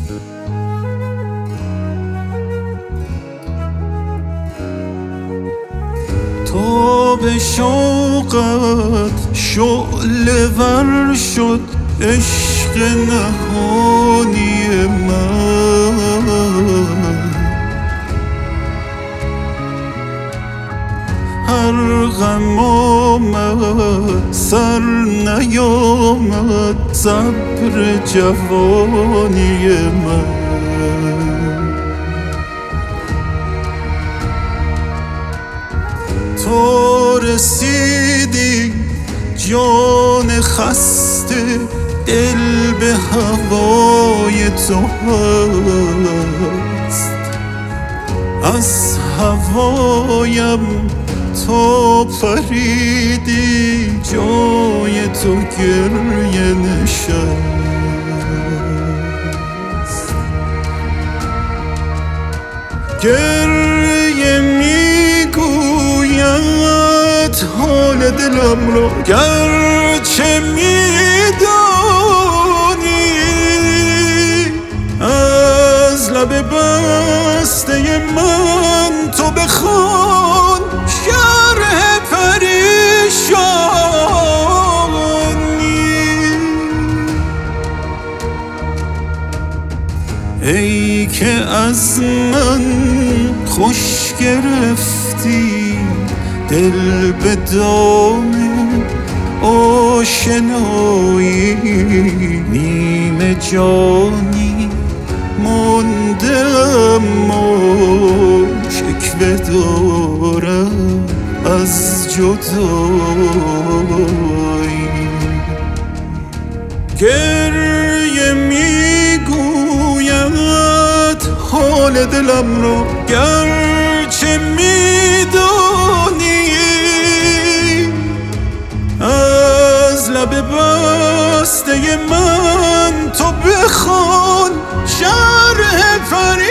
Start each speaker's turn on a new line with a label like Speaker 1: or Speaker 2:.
Speaker 1: تا به شوقت شعله ور شد عشق نهانی من، هر غم آمد سر نیامد صبر جوانی من. تو رسیدی جان خسته دل به هوای تو هست، از هوایم تو پریدی جای تو گریه نشست. گریه میگوید حال دلم را گرچه میدانی، از لب بسته من تو بخوان شرح پریشانی. ای که از من خوش گرفتی دل به دام آشنایی، نیمه جانی مانده اما شکوه دارم از جدایی. گریه میگوید حال دلم را گرچه میدانی، از لب بسته من تو بخوان شرح